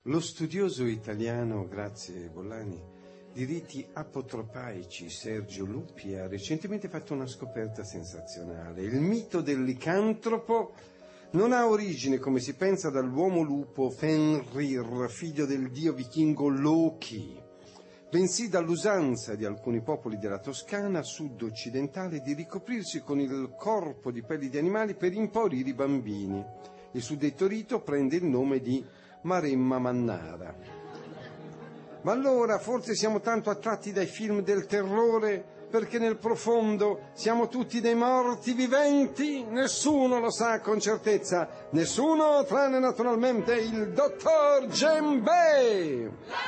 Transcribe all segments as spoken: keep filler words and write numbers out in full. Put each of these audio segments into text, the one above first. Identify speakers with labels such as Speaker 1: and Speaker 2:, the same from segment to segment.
Speaker 1: Lo studioso italiano, grazie Bollani, di riti apotropaici Sergio Luppi ha recentemente fatto una scoperta sensazionale. Il mito del licantropo non ha origine, come si pensa, dall'uomo lupo Fenrir, figlio del dio vichingo Loki, bensì dall'usanza di alcuni popoli della Toscana sud-occidentale di ricoprirsi con il corpo di pelli di animali per impaurire i bambini. Il suddetto rito prende il nome di Maremma Mannara. Ma allora forse siamo tanto attratti dai film del terrore perché nel profondo siamo tutti dei morti viventi? Nessuno lo sa con certezza, nessuno tranne naturalmente il dottor Djembe.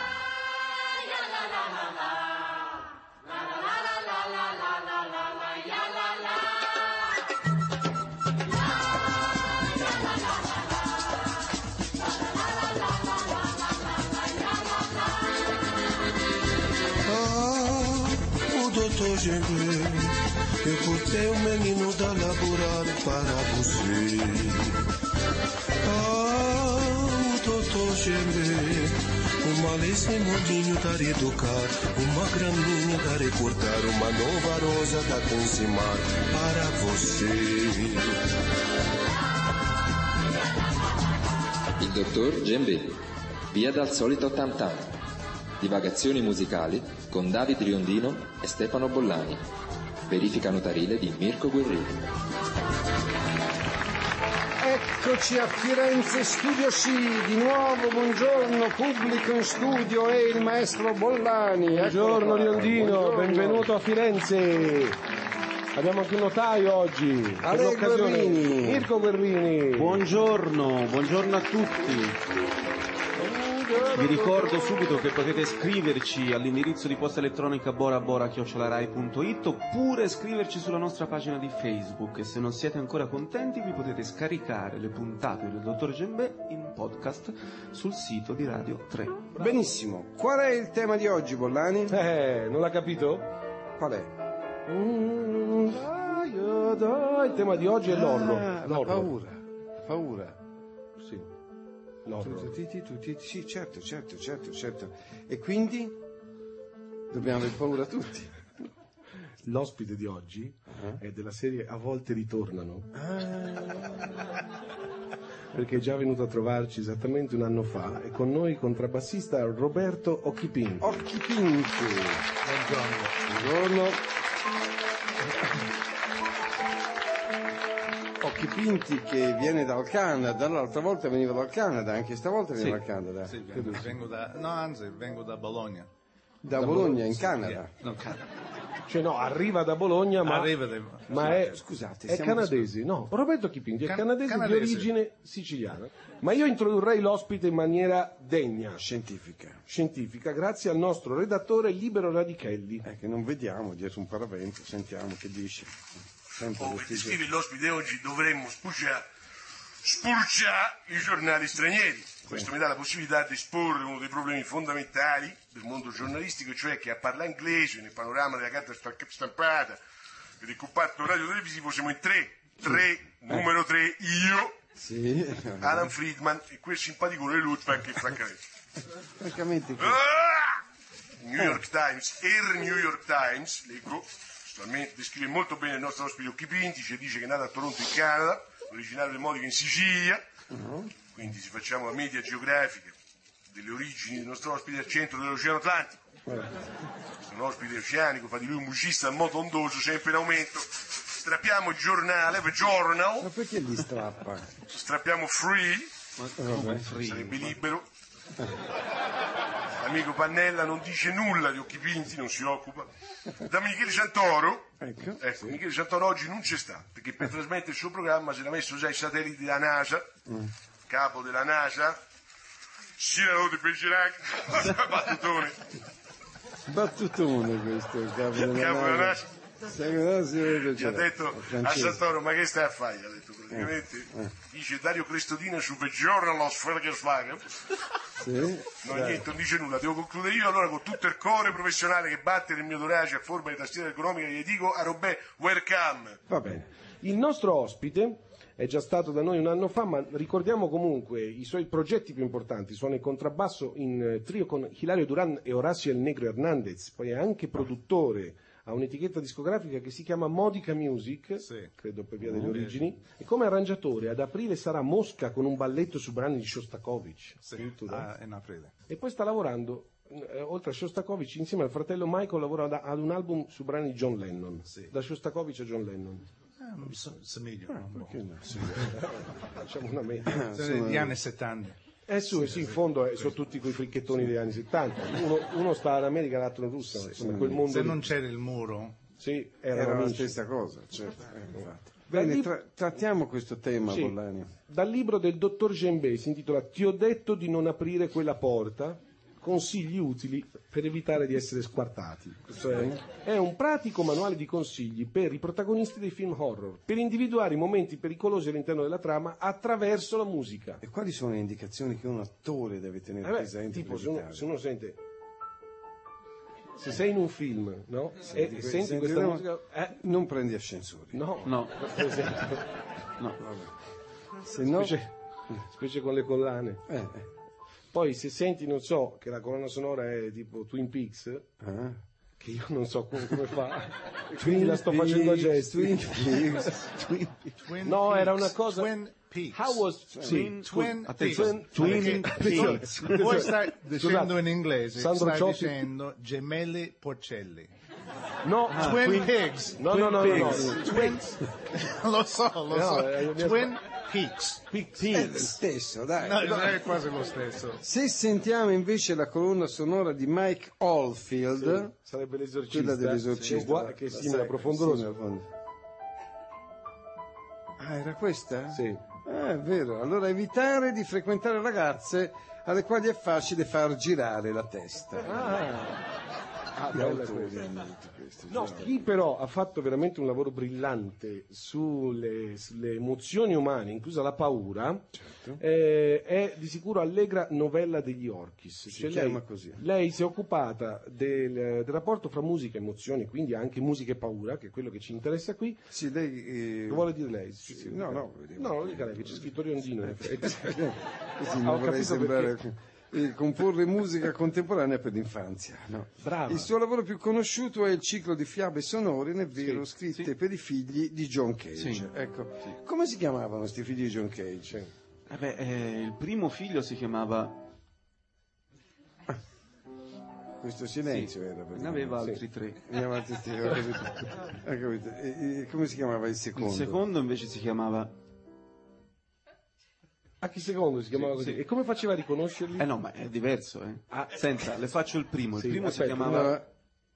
Speaker 2: doutor Djembe, eu cortei um menino da laborar para você. Ah, doutor Djembe, uma lace modinho da educar, uma graminha da recortar, uma nova rosa da consimar para você.
Speaker 3: Il dottor Djembe, via dal solito tam tam. Divagazioni musicali con David Riondino e Stefano Bollani. Verifica notarile di Mirko Guerrini.
Speaker 1: Eccoci a Firenze Studio C, di nuovo buongiorno pubblico in studio e il maestro Bollani.
Speaker 4: Buongiorno Riondino, buongiorno. Benvenuto a Firenze. Abbiamo anche un notaio oggi.
Speaker 1: Ale Guerrini.
Speaker 4: Mirko Guerrini.
Speaker 5: Buongiorno, buongiorno a tutti. Vi ricordo subito che potete scriverci all'indirizzo di posta elettronica borabora chiocciola rai punto it oppure scriverci sulla nostra pagina di Facebook, e se non siete ancora contenti vi potete scaricare le puntate del dottor Djembe in podcast sul sito di Radio tre.
Speaker 1: Benissimo, qual è il tema di oggi, Bollani?
Speaker 4: Eh, non l'ha capito?
Speaker 1: Qual è?
Speaker 4: Mm, dai, dai, il tema di oggi è l'orlo.
Speaker 1: Ah, la paura, la paura.
Speaker 4: Sì.
Speaker 1: Tutti, tutti, tutti, sì, certo, certo, certo, certo. E quindi dobbiamo aver paura tutti.
Speaker 4: L'ospite di oggi uh-huh. è della serie A volte ritornano. Ah. Perché è già venuto a trovarci esattamente un anno fa, e con noi contrabbassista Roberto Occhipinti.
Speaker 1: Occhipinti.
Speaker 4: Buongiorno.
Speaker 1: Buongiorno. Occhipinti che viene dal Canada, l'altra volta veniva dal Canada, anche stavolta viene
Speaker 6: sì.
Speaker 1: dal Canada.
Speaker 6: Sì, vengo, vengo da, no, anzi, vengo da Bologna.
Speaker 1: Da, da Bologna, Bologna, in Canada?
Speaker 6: No, Canada.
Speaker 4: Cioè no, arriva da Bologna, ma,
Speaker 6: arriva da...
Speaker 4: ma è,
Speaker 1: scusate,
Speaker 4: è canadese. No, Roberto Occhipinti è
Speaker 6: Can-
Speaker 4: canadese,
Speaker 6: canadese
Speaker 4: di origine siciliana. Ma io introdurrei l'ospite in maniera degna,
Speaker 1: scientifica,
Speaker 4: scientifica, grazie al nostro redattore Libero Radichelli.
Speaker 1: Eh, che non vediamo dietro un paravento, sentiamo che dice.
Speaker 2: Oh, per descrivere l'ospite oggi dovremmo spulciare, spulciare i giornali stranieri. Questo mi dà la possibilità di esporre uno dei problemi fondamentali del mondo giornalistico, cioè che a parlare inglese nel panorama della carta stampata e del comparto radio-televisivo siamo in tre. Tre, numero tre, io,
Speaker 1: sì.
Speaker 2: Alan Friedman e quel simpaticone Lutman che francamente.
Speaker 1: Francamente.
Speaker 2: Ah! New York Times, il New York Times, leggo. Descrive molto bene il nostro ospite Occhipinti, ci dice che è nato a Toronto in Canada, originario del Modica in Sicilia, uh-huh. Quindi se facciamo la media geografica delle origini del nostro ospite al centro dell'Oceano Atlantico, uh-huh. Un ospite oceanico, fa di lui un musicista molto ondoso, sempre in aumento. Strappiamo il giornale, The Journal.
Speaker 1: Ma perché gli strappa?
Speaker 2: Strappiamo Free,
Speaker 1: ma, vabbè, free
Speaker 2: sarebbe libero. L'amico Pannella non dice nulla di Occhipinti, non si occupa. Da Michele Santoro,
Speaker 1: ecco,
Speaker 2: ecco
Speaker 1: sì.
Speaker 2: Michele Santoro oggi non c'è sta, perché per trasmettere il suo programma si era messo già i satelliti della NASA, mm. Capo della NASA, Cyrano de Bergerac, battutone.
Speaker 1: Battutone questo, il capo della
Speaker 2: Capo
Speaker 1: NASA.
Speaker 2: Della NASA. Ci ha detto a Santoro, ma che stai a fare? Ha detto praticamente, eh, eh. dice Dario Crestodina su The Journal of Volkswagen.
Speaker 1: Sì,
Speaker 2: no, niente, non dice nulla, devo concludere io allora con tutto il cuore professionale che batte nel mio torace a forma di tastiera ergonomica, gli dico a Robè, welcome.
Speaker 4: Va bene. Il nostro ospite è già stato da noi un anno fa, ma ricordiamo comunque i suoi progetti più importanti. Suona il contrabbasso in trio con Hilario Duran e Horacio El Negro Hernandez, poi è anche produttore, ha un'etichetta discografica che si chiama Modica Music,
Speaker 6: Sì.
Speaker 4: credo per via delle origini, e come arrangiatore ad aprile sarà a Mosca con un balletto su brani di Shostakovich.
Speaker 6: Sì,
Speaker 4: addirittura.
Speaker 6: ah, in aprile.
Speaker 4: E poi sta lavorando, eh, oltre a Shostakovich, insieme al fratello Michael, lavora da- ad un album su brani di John Lennon,
Speaker 6: Sì.
Speaker 4: da Shostakovich a John Lennon.
Speaker 6: Eh, non so, somigliano un po'.
Speaker 1: Che no, sì.
Speaker 4: Facciamo una media.
Speaker 6: Sono degli anni settanta.
Speaker 4: Eh su, sì, in fondo eh, sono tutti quei fricchettoni degli anni settanta. Uno, uno sta in America, l'altro in Russia, insomma, quel mondo
Speaker 6: Se
Speaker 4: lì.
Speaker 6: non c'era il muro,
Speaker 4: Sì,
Speaker 1: Era
Speaker 4: erano
Speaker 1: la
Speaker 4: amici.
Speaker 1: stessa cosa, certo. eh, infatti.
Speaker 4: Dal
Speaker 1: Bene,
Speaker 4: lib-
Speaker 1: tra- trattiamo questo tema,
Speaker 4: Sì.
Speaker 1: Bollani.
Speaker 4: Dal libro del dottor Gembé si intitola Ti ho detto di non aprire quella porta, consigli utili per evitare di essere squartati. Questo è, è un pratico manuale di consigli per i protagonisti dei film horror, per individuare i momenti pericolosi all'interno della trama attraverso la musica.
Speaker 1: E quali sono le indicazioni che un attore deve tenere
Speaker 4: Eh beh,
Speaker 1: presente?
Speaker 4: tipo,
Speaker 1: per
Speaker 4: se uno,
Speaker 1: evitare?
Speaker 4: se uno sente... Se sei in un film, no? E
Speaker 1: que-
Speaker 4: senti
Speaker 1: senti,
Speaker 4: questa
Speaker 1: no,
Speaker 4: musica... Eh,
Speaker 1: Non prendi ascensori.
Speaker 4: no,
Speaker 5: No.
Speaker 4: per esempio,
Speaker 5: No.
Speaker 1: Se no...
Speaker 4: specie, specie con le collane.
Speaker 1: Eh, eh.
Speaker 4: Poi se senti, non so, che la colonna sonora è tipo Twin Peaks,
Speaker 1: Ah.
Speaker 4: che io non so come, come fa, quindi la sto facendo a gesti.
Speaker 1: Twin Peaks, Twin Peaks.
Speaker 6: Twin
Speaker 4: No,
Speaker 6: Peaks,
Speaker 4: era una cosa-
Speaker 6: Twin Peaks.
Speaker 4: How was...
Speaker 6: Twin,
Speaker 4: Sì,
Speaker 6: twin
Speaker 5: attenzione,
Speaker 6: Peaks.
Speaker 5: Twin
Speaker 6: Perché
Speaker 5: Peaks.
Speaker 6: Voi stai
Speaker 4: Scusate,
Speaker 6: dicendo in inglese,
Speaker 4: Sandro
Speaker 6: stai
Speaker 4: Ciotti-
Speaker 6: dicendo gemelli porcelli.
Speaker 4: No,
Speaker 6: Twin
Speaker 5: Twin-
Speaker 6: Pigs.
Speaker 4: no, no, no, no, no,
Speaker 6: Twin, lo so, lo
Speaker 4: No,
Speaker 6: so.
Speaker 4: eh, mi
Speaker 6: Twin Peaks.
Speaker 1: È lo stesso, dai.
Speaker 6: No, è quasi lo stesso.
Speaker 1: Se sentiamo invece la colonna sonora di Mike Oldfield,
Speaker 4: sarebbe l'esorcista.
Speaker 1: quella dell'esorcista,
Speaker 4: Sì, uguale-
Speaker 1: la-
Speaker 4: che
Speaker 1: la
Speaker 4: simile a
Speaker 1: sai,
Speaker 4: Profondo
Speaker 1: simile
Speaker 4: Rosso.
Speaker 1: a Profondo. Ah, era questa?
Speaker 4: Sì.
Speaker 1: Ah, è vero. Allora evitare di frequentare ragazze alle quali è facile far girare la testa.
Speaker 4: Ah, ah,
Speaker 1: Gli
Speaker 4: bella
Speaker 1: autori
Speaker 4: questa.
Speaker 1: hanno detto questo.
Speaker 4: No,
Speaker 1: giusto?
Speaker 4: chi però ha fatto veramente un lavoro brillante sulle, sulle emozioni umane, inclusa la paura, eh, è di sicuro Allegra Novella degli Orchis.
Speaker 1: Si chiama così.
Speaker 4: Lei si è occupata del, del rapporto fra musica e emozioni, quindi anche musica e paura, che è quello che ci interessa qui.
Speaker 1: Sì, lei... eh,
Speaker 4: Lo vuole dire lei?
Speaker 1: sì, sì, no, no, vediamo.
Speaker 4: No, lo dica lei, che c'è scritto Riondino. in effetti.
Speaker 1: Così
Speaker 4: Ah,
Speaker 1: non
Speaker 4: ho
Speaker 1: vorrei
Speaker 4: capito
Speaker 1: sembrare...
Speaker 4: perché.
Speaker 1: eh, comporre musica contemporanea per l'infanzia. No.
Speaker 4: Brava.
Speaker 1: Il suo lavoro più conosciuto è il ciclo di fiabe sonore, nel vero,
Speaker 4: Sì,
Speaker 1: scritte
Speaker 5: sì.
Speaker 1: per i figli di John Cage.
Speaker 5: Sì.
Speaker 1: Ecco. Come si chiamavano questi figli di John Cage?
Speaker 5: Eh beh, eh, il primo figlio si chiamava...
Speaker 1: Questo silenzio
Speaker 5: sì,
Speaker 1: era.
Speaker 5: ne aveva
Speaker 1: Sì.
Speaker 5: altri tre.
Speaker 1: Andiamo avanti, sì, ho capito. Ho capito. E- e come si chiamava il secondo?
Speaker 5: Il secondo invece si chiamava...
Speaker 4: A chi secondo si chiamava
Speaker 5: Sì,
Speaker 4: così?
Speaker 5: sì.
Speaker 4: E come faceva a riconoscerli?
Speaker 5: Eh no, ma è diverso, eh.
Speaker 4: Ah.
Speaker 5: Senta, le faccio il primo. Il
Speaker 4: Sì,
Speaker 5: primo
Speaker 4: aspetta,
Speaker 5: si chiamava...
Speaker 1: Allora,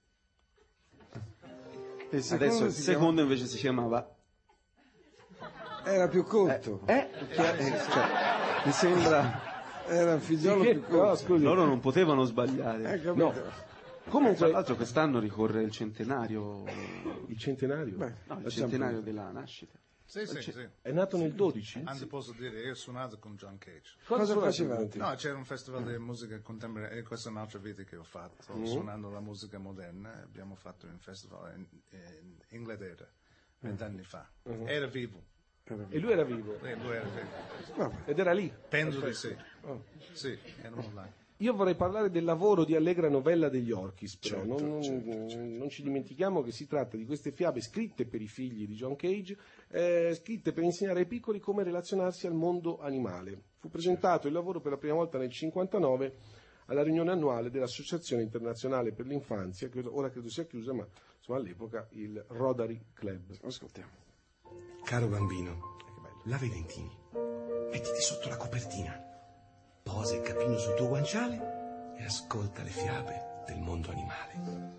Speaker 1: il secondo
Speaker 5: Adesso il
Speaker 1: si
Speaker 5: secondo invece si chiamava...
Speaker 1: chiama- era più corto.
Speaker 5: Eh? Perché, eh, cioè, mi sembra...
Speaker 1: Era un figliolo
Speaker 4: Che-
Speaker 1: più
Speaker 4: no,
Speaker 1: corto.
Speaker 4: scusi.
Speaker 5: Loro non potevano sbagliare.
Speaker 1: Hai capito?
Speaker 4: No.
Speaker 5: Tra
Speaker 4: Comunque,
Speaker 5: l'altro quest'anno ricorre il centenario...
Speaker 4: il centenario
Speaker 1: Beh,
Speaker 5: No, il
Speaker 1: lasciamo
Speaker 5: centenario della nascita.
Speaker 6: Sì, sì, sì.
Speaker 4: è nato nel dodici?
Speaker 6: Anzi, posso dire, io ho suonato con John Cage.
Speaker 1: Cosa
Speaker 4: suonate?
Speaker 1: facevate?
Speaker 6: No, c'era un festival di musica contemporanea e questa è un'altra vita che ho fatto, suonando la musica moderna. Abbiamo fatto un festival in, in Inghilterra vent'anni fa. Era vivo.
Speaker 4: E lui era vivo.
Speaker 6: Eh, lui era vivo.
Speaker 1: Vabbè.
Speaker 4: Ed era lì.
Speaker 6: Penso di sì. Sì, erano là.
Speaker 4: Io vorrei parlare del lavoro di Allegra Novella degli Orchis, però non, non- non ci dimentichiamo che si tratta di queste fiabe scritte per i figli di John Cage, eh, scritte per insegnare ai piccoli come relazionarsi al mondo animale. Fu presentato il lavoro per la prima volta nel cinquantanove alla riunione annuale dell'Associazione Internazionale per l'Infanzia, che ora credo sia chiusa, ma insomma, all'epoca il Rotary Club.
Speaker 1: Ascoltiamo.
Speaker 7: Caro bambino, la Valentini, mettiti sotto la copertina, posa il capino sul tuo guanciale e ascolta le fiabe del mondo animale.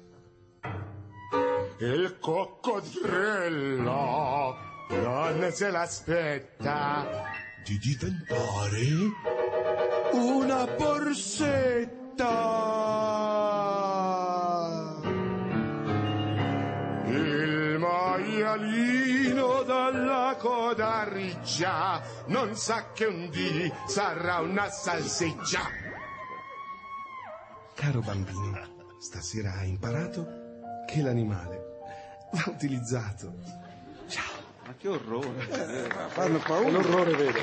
Speaker 8: Il coccodrillo non se l'aspetta
Speaker 7: Di diventare
Speaker 8: una borsetta. Il maialino dalla coda riccia non sa che un dì sarà una salsiccia.
Speaker 7: Caro bambino, stasera hai imparato che l'animale va utilizzato. Ciao.
Speaker 5: Ma che orrore.
Speaker 1: Eh, fanno paura.
Speaker 4: È l'orrore vero.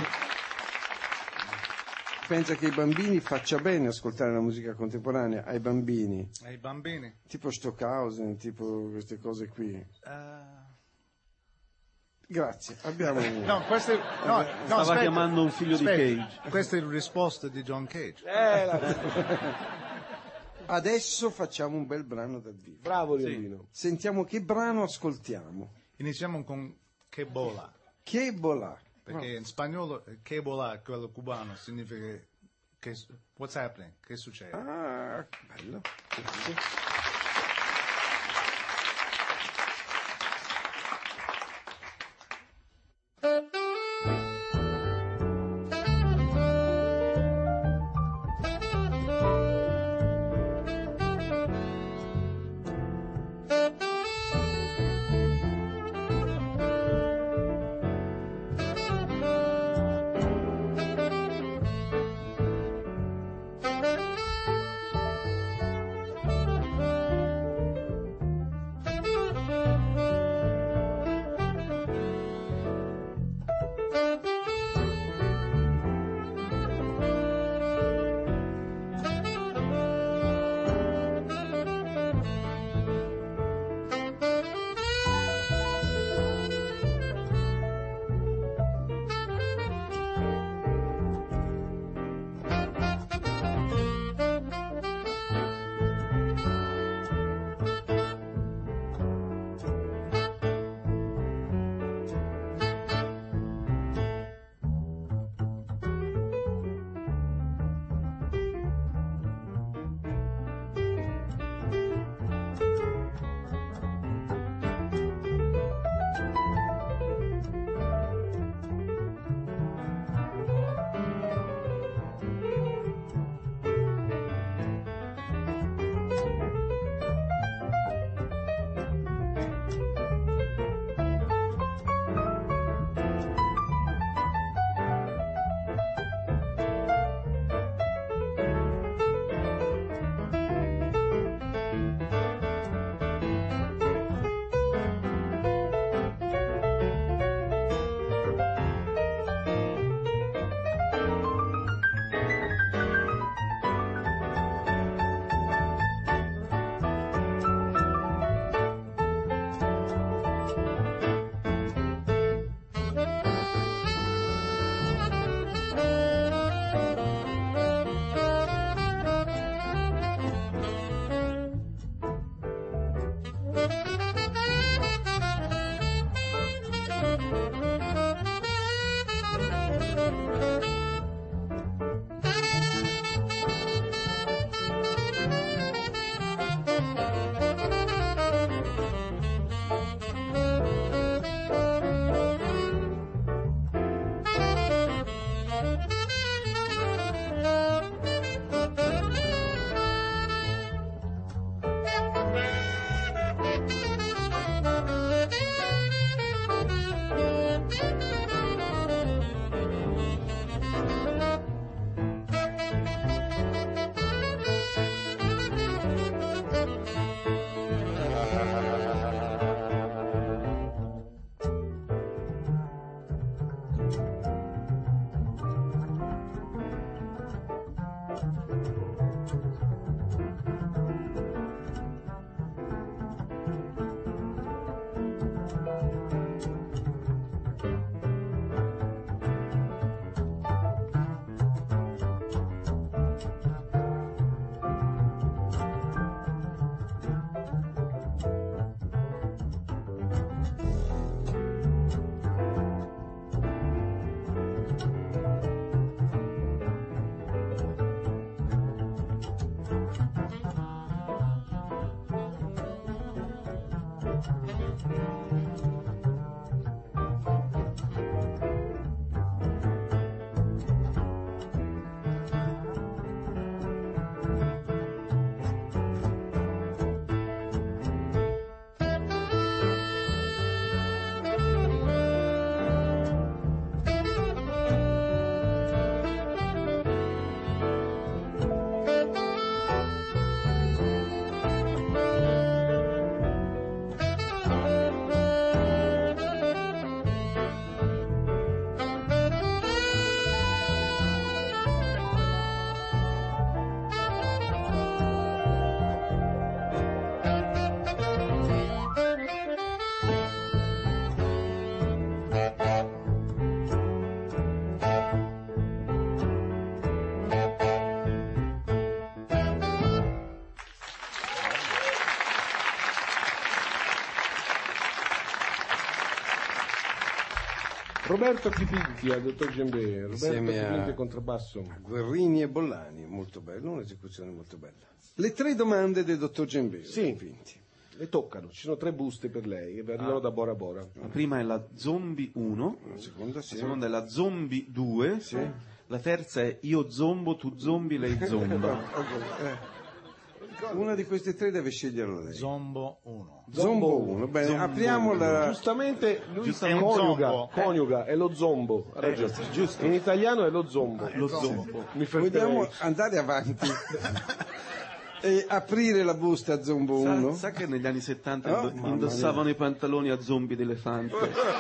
Speaker 1: Pensa che i bambini faccia bene ascoltare la musica contemporanea, ai bambini.
Speaker 6: Ai bambini?
Speaker 1: Tipo Stockhausen, tipo queste cose qui.
Speaker 6: Uh...
Speaker 1: Grazie, abbiamo...
Speaker 6: No, questo è... no, no,
Speaker 5: Stava
Speaker 6: aspetta,
Speaker 5: chiamando un figlio
Speaker 6: aspetta.
Speaker 5: di Cage.
Speaker 6: Questa è la risposta di John Cage.
Speaker 4: Eh, la...
Speaker 1: Adesso facciamo un bel brano dal vivo.
Speaker 4: Bravo Leonino.
Speaker 1: Sentiamo che brano ascoltiamo.
Speaker 6: Iniziamo con Che bola.
Speaker 1: Che bola.
Speaker 6: Perché in spagnolo Che bola, quello cubano, significa che... What's happening? Che succede?
Speaker 1: Ah, bello. Grazie.
Speaker 9: Thank you.
Speaker 4: Roberto Chipinti al dottor Gembè, Roberto
Speaker 1: Insieme a-
Speaker 4: Chipinti al contrabbasso.
Speaker 1: Guerrini e Bollani, molto bello, un'esecuzione molto bella. Le tre domande del dottor Gembè.
Speaker 4: Sì, le toccano, ci sono tre buste per lei che arrivano da Bora Bora.
Speaker 5: La prima è la Zombie uno,
Speaker 1: La seconda, sì.
Speaker 5: la seconda è la Zombie due,
Speaker 1: Sì.
Speaker 5: la terza è Io zombo, tu zombi, lei zomba.
Speaker 1: Eh. Una di queste tre deve sceglierlo lei.
Speaker 6: Zombo uno.
Speaker 1: Zombo uno, bene, apriamo la...
Speaker 4: Giustamente lui
Speaker 6: Giustamente.
Speaker 4: coniuga,
Speaker 6: È un zombo.
Speaker 4: coniuga, è lo zombo, ha ragione.
Speaker 5: giusto.
Speaker 4: In italiano è lo zombo.
Speaker 5: Lo zombo.
Speaker 4: Mi fermerei.
Speaker 1: Vogliamo andare avanti e aprire la busta a Zombo
Speaker 5: Sa,
Speaker 1: uno?
Speaker 5: sa che negli anni settanta
Speaker 1: Oh,
Speaker 5: indo-
Speaker 1: mamma
Speaker 5: indossavano i pantaloni a zombie d'elefante?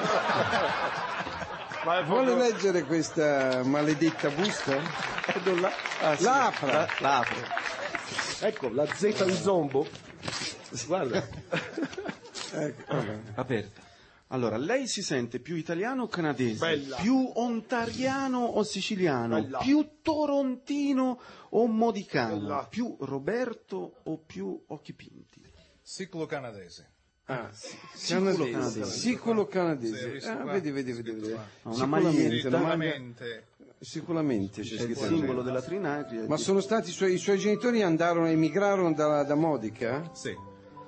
Speaker 1: Vuole leggere questa maledetta busta?
Speaker 5: Ah, sì.
Speaker 1: La apra.
Speaker 5: La, la apro.
Speaker 4: Ecco, la Z di zombo. Guarda.
Speaker 1: Ecco, vabbè.
Speaker 5: Aperta. Allora, lei si sente più italiano o canadese?
Speaker 4: Bella.
Speaker 5: Più ontariano o siciliano?
Speaker 4: Bella.
Speaker 5: Più torontino o modicano?
Speaker 4: Bella.
Speaker 5: Più Roberto o più occhi pinti?
Speaker 6: Ciclo canadese.
Speaker 1: Ah, sì.
Speaker 5: Siculo
Speaker 1: Canadese.
Speaker 5: canadese.
Speaker 1: Siculo
Speaker 6: Sì,
Speaker 1: canadese.
Speaker 6: hai visto
Speaker 1: Ah,
Speaker 6: qua?
Speaker 1: vedi, vedi, vedi,
Speaker 6: Scritto
Speaker 1: vedi.
Speaker 6: qua.
Speaker 5: Una
Speaker 1: Sicuramente,
Speaker 5: maglietta.
Speaker 1: una maglia-
Speaker 6: Sicuramente.
Speaker 1: sicuramente c'è
Speaker 5: È il
Speaker 1: scritto.
Speaker 5: simbolo della Trinacria.
Speaker 1: Ma sono stati i suoi, i suoi genitori andarono, emigrarono da, da Modica?
Speaker 6: Sì.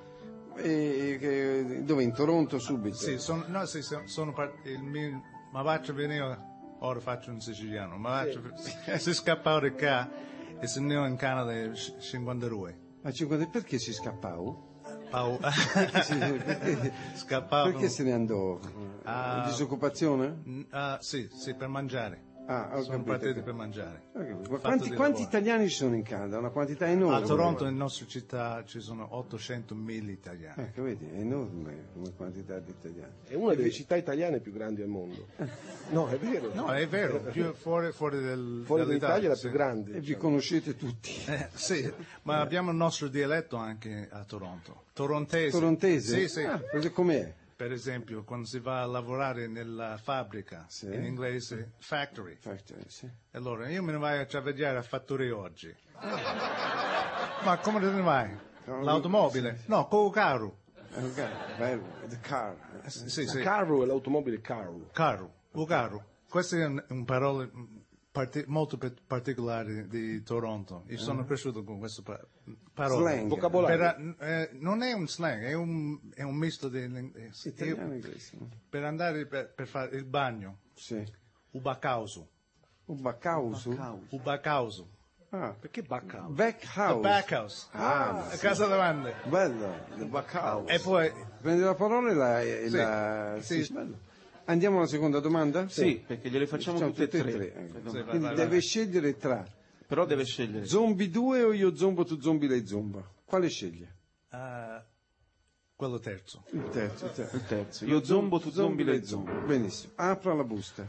Speaker 1: E, che- dove? In Toronto subito?
Speaker 6: Sì, sono, no, sì, sono, sono part- il mio, ma faccio venire, ora faccio un siciliano, ma faccio, si scappavo di qua e se ne in Canada nel cinquantadue.
Speaker 1: A cinquanta perché si scappava?
Speaker 6: Pau-
Speaker 1: Sì, perché,
Speaker 6: Scappavo.
Speaker 1: perché se ne andò?
Speaker 6: Ah.
Speaker 1: Disoccupazione?
Speaker 6: Mm, ah, sì, sì, per mangiare.
Speaker 1: Ah, ho
Speaker 6: Sono
Speaker 1: capito.
Speaker 6: partiti per mangiare.
Speaker 1: Ho capito. Ma
Speaker 6: Fatto
Speaker 1: quanti,
Speaker 6: di
Speaker 1: quanti
Speaker 6: lavoro.
Speaker 1: italiani ci sono in Canada? Una quantità enorme.
Speaker 6: A Toronto, nella nostra città, ci sono ottocentomila italiani.
Speaker 1: Ecco, vedi, è enorme come quantità di italiani.
Speaker 4: È una delle città italiane più grandi al mondo. No, è vero.
Speaker 6: No, è vero, più fuori, fuori, del,
Speaker 4: Fuori
Speaker 6: dall'Italia,
Speaker 4: dall'Italia è la
Speaker 6: sì.
Speaker 4: più grande.
Speaker 1: E vi conoscete tutti.
Speaker 6: Eh, sì, ma abbiamo il nostro dialetto anche a Toronto. Torontese.
Speaker 1: Torontese?
Speaker 6: Sì, sì.
Speaker 1: Ah, così com'è?
Speaker 6: Per esempio, quando si va a lavorare nella fabbrica,
Speaker 1: Sì.
Speaker 6: in inglese factory.
Speaker 1: Factory, sì.
Speaker 6: Allora, io me ne vai a vedere a fattoria oggi. Ma come te ne vai? L'automobile? No, con il carro.
Speaker 1: Eh, ok, bello, the car.
Speaker 6: Eh, Sì, sì,
Speaker 4: Carro è l'automobile carro.
Speaker 6: carro, il carro. Queste sono un parole parti- molto pe- particolari di Toronto. Io sono cresciuto con queste pa- parole.
Speaker 1: Slang.
Speaker 4: Vocabolario.
Speaker 6: Per, eh, non è un slang, è un, è un misto di... eh,
Speaker 1: Italiano e
Speaker 6: io-
Speaker 1: inglese.
Speaker 6: per andare per, per fare il bagno,
Speaker 1: Sì.
Speaker 6: ubacauso,
Speaker 1: Un baccauso?
Speaker 6: ubacauso,
Speaker 1: Ah,
Speaker 4: Perché bacca?
Speaker 1: back
Speaker 6: the
Speaker 1: house.
Speaker 6: backhouse,
Speaker 1: Ah,
Speaker 6: a casa davanti.
Speaker 1: bello, the back house.
Speaker 6: E poi,
Speaker 1: Prendi la parola e la... e
Speaker 6: Sì,
Speaker 1: la-
Speaker 6: sì.
Speaker 1: sì, bello. Andiamo alla seconda domanda?
Speaker 5: Sì, perché gliele facciamo
Speaker 1: Facciamo
Speaker 5: tutte e tre.
Speaker 1: ecco.
Speaker 6: Sì, vai,
Speaker 1: Quindi
Speaker 6: vai,
Speaker 1: deve
Speaker 6: vai.
Speaker 1: scegliere tra
Speaker 5: Però deve scegliere.
Speaker 1: Zombie due o io zombo, tu zombie, lei zomba. Quale sceglie?
Speaker 6: eh, quello terzo.
Speaker 1: Il terzo, il terzo.
Speaker 5: Il terzo. Io zombo, tu zombi, lei zomba.
Speaker 1: Benissimo. Apra la busta.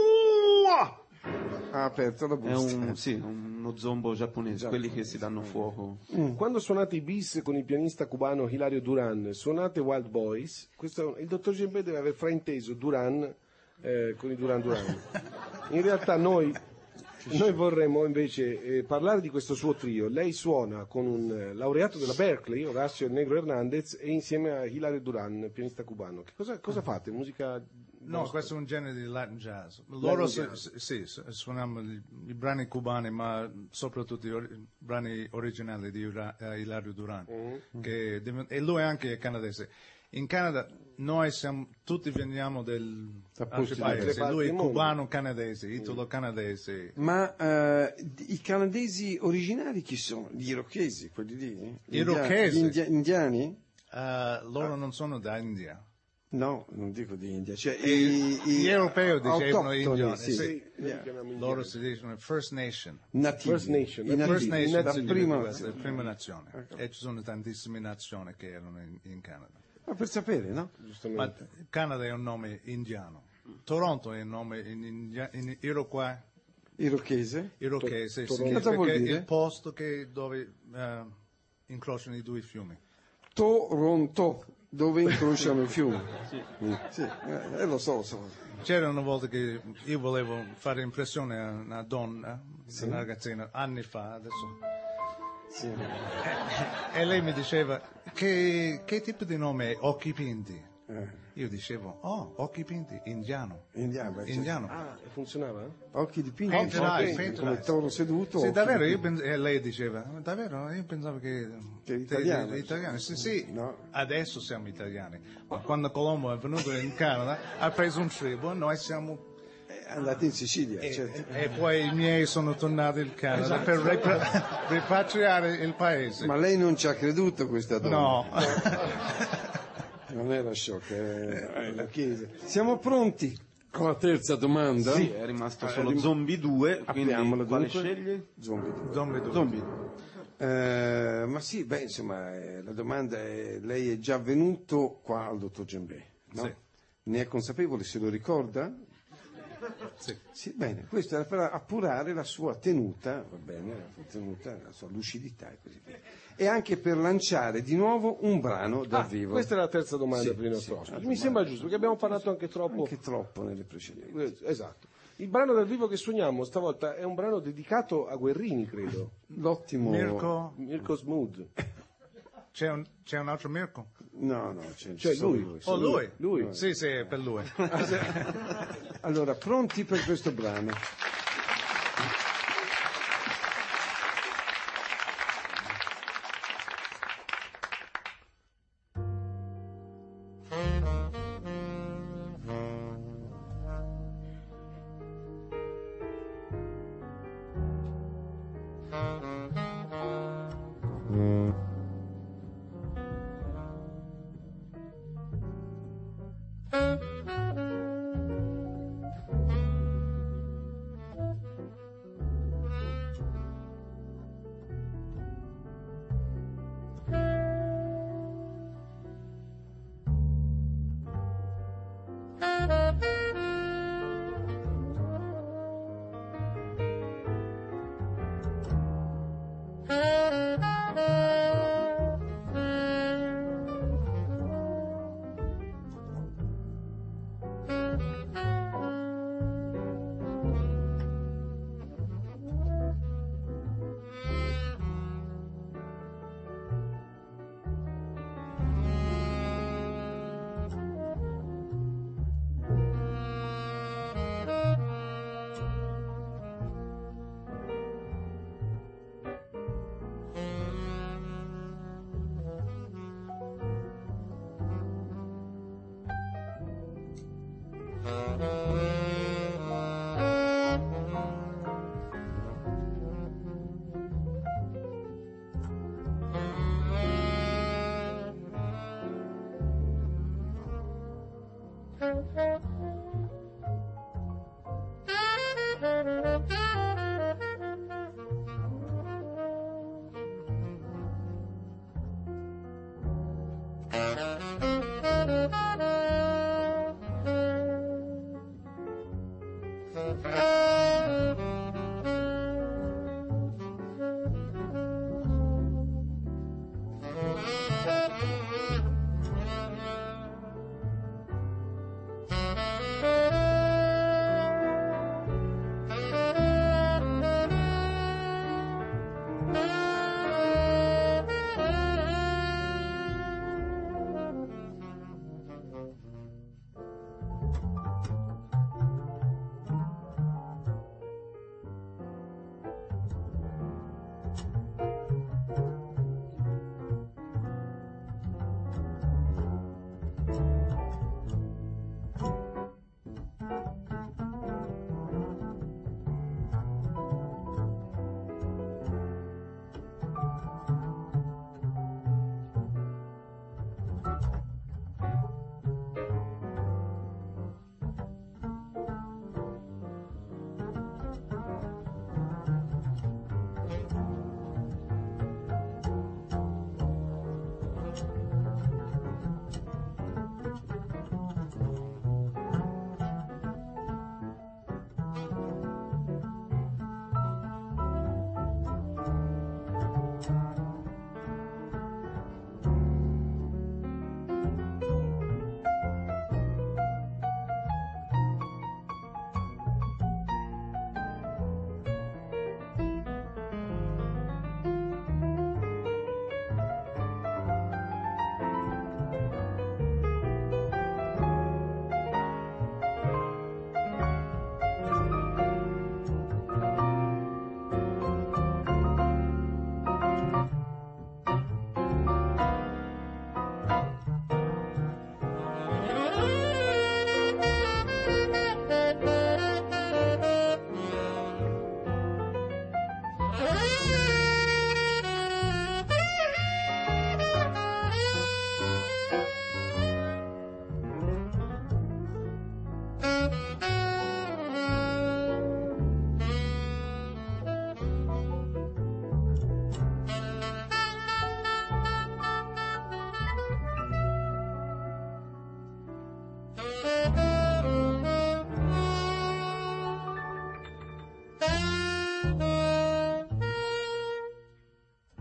Speaker 1: Ha aperto la
Speaker 5: È
Speaker 1: busta.
Speaker 5: un, sì, uno zombo giapponese, quelli che si danno fuoco.
Speaker 4: Quando suonate i bis con il pianista cubano Hilario Duran, suonate Wild Boys, questo, il dottor Gembè deve aver frainteso Duran eh, con i Duran Duran. In realtà noi, noi vorremmo invece eh, parlare di questo suo trio. Lei suona con un eh, laureato della Berkeley, Horacio Negro Hernandez, e insieme a Hilario Duran, pianista cubano. Che cosa, cosa fate? Musica...
Speaker 6: No,
Speaker 4: vostra?
Speaker 6: questo è un genere di Latin jazz. Loro
Speaker 4: Latin
Speaker 6: se-
Speaker 4: jazz.
Speaker 6: se- sì, su- suoniamo i, i brani cubani, ma soprattutto i ori- brani originali di Ura- eh, Hilario Duran.
Speaker 4: Mm-hmm.
Speaker 6: Che div- e lui anche è canadese. In Canada noi siamo, tutti veniamo del
Speaker 1: Da
Speaker 6: altri
Speaker 1: posti
Speaker 6: paesi.
Speaker 4: diversi.
Speaker 6: Lui è
Speaker 4: Del mondo.
Speaker 6: cubano-canadese, italo-canadese.
Speaker 1: Ma eh, i canadesi originari chi sono? Gli irocchesi, quelli lì? Gli
Speaker 6: Irocchesi?
Speaker 1: india- gli indiani?
Speaker 6: Eh, loro non sono da India.
Speaker 1: No, non dico di India. Cioè,
Speaker 6: E
Speaker 1: i, i-
Speaker 6: gli europei dicevano
Speaker 1: autoctoni,
Speaker 6: indiani,
Speaker 1: sì.
Speaker 6: sì.
Speaker 4: Noi li chiamiamo indiani.
Speaker 6: Loro si dicono First Nation.
Speaker 1: Nativi.
Speaker 4: First Nation.
Speaker 1: I nativi.
Speaker 6: First Nation
Speaker 1: la
Speaker 6: significa
Speaker 1: prima
Speaker 6: questo,
Speaker 1: nazione.
Speaker 6: la prima nazione. E ci sono tantissime nazioni che erano in, in Canada.
Speaker 1: Ma per sapere, no?
Speaker 6: Ma
Speaker 4: Giustamente.
Speaker 6: Canada è un nome indiano. Toronto è un nome in, in, in Iroquois,
Speaker 1: Irocchese?
Speaker 6: irochese,
Speaker 4: To-
Speaker 6: sì,
Speaker 4: Toronto.
Speaker 1: Cosa vuol
Speaker 6: perché è
Speaker 1: dire?
Speaker 6: il posto che, dove eh, incrociano i due fiumi.
Speaker 1: Toronto, dove incrociano i fiumi. Mm, sì, eh, eh, lo so, lo so.
Speaker 6: C'era una volta che io volevo fare impressione a una donna, una ragazzina, anni fa, adesso.
Speaker 1: Sì.
Speaker 6: E lei mi diceva, che, che tipo di nome è Occhi Pinti?
Speaker 1: Eh, Eh.
Speaker 6: Io dicevo, oh, occhi pinti, indiano.
Speaker 1: Indiano, beh,
Speaker 6: Indiano.
Speaker 4: Ah, e funzionava?
Speaker 1: occhi dipinti,
Speaker 6: Painterai,
Speaker 1: occhi
Speaker 6: painterai.
Speaker 1: come toro seduto.
Speaker 6: Sì,
Speaker 1: occhi
Speaker 6: davvero, io
Speaker 1: dipinti.
Speaker 6: pens- e lei diceva, davvero, io pensavo che...
Speaker 1: Che italiano.
Speaker 6: Che italiano, sì, sì,
Speaker 1: No.
Speaker 6: adesso siamo italiani. Ma quando Colombo è venuto in Canada, ha preso un tribù, noi siamo...
Speaker 1: Eh, andate in Sicilia,
Speaker 6: E,
Speaker 1: certo.
Speaker 6: e poi i miei sono tornati in Canada
Speaker 1: Esatto.
Speaker 6: per ripra- ripatriare il paese.
Speaker 1: Ma lei non ci ha creduto questa donna?
Speaker 6: No.
Speaker 1: Non era sciocca, era la chiesa. Siamo pronti con la terza domanda?
Speaker 5: Sì, è rimasto solo
Speaker 1: Eh, rim-
Speaker 5: Zombie due, quindi
Speaker 1: Apriamola
Speaker 5: quale
Speaker 1: dunque.
Speaker 5: scegli?
Speaker 1: Zombie due.
Speaker 6: Zombie due.
Speaker 5: Zombie.
Speaker 1: Eh, ma sì, beh, insomma, eh, la domanda è, lei è già venuto qua al dottor Gembè, no?
Speaker 6: Sì.
Speaker 1: Ne è consapevole, se lo ricorda?
Speaker 6: Sì.
Speaker 1: Sì, bene, questo era per appurare la sua tenuta, va bene, la sua tenuta, la sua lucidità e così via. E anche per lanciare di nuovo un brano dal
Speaker 4: Ah,
Speaker 1: vivo.
Speaker 4: questa è la terza domanda
Speaker 1: Sì,
Speaker 4: per il nostro
Speaker 1: sì,
Speaker 4: ospite.
Speaker 1: la
Speaker 4: Mi sembra giusto, perché abbiamo parlato anche troppo.
Speaker 1: Anche troppo nelle precedenti.
Speaker 4: Eh, Esatto. Il brano dal vivo che suoniamo stavolta è un brano dedicato a Guerrini, credo.
Speaker 1: L'ottimo...
Speaker 6: Mirko,
Speaker 4: Mirko Smooth.
Speaker 6: c'è un, c'è un altro Mirko?
Speaker 1: No, no, c'è,
Speaker 4: Cioè
Speaker 1: ci sono
Speaker 4: lui.
Speaker 6: Oh, lui?
Speaker 4: Lui.
Speaker 6: Sì, sì, è per lui.
Speaker 1: Allora, pronti per questo brano?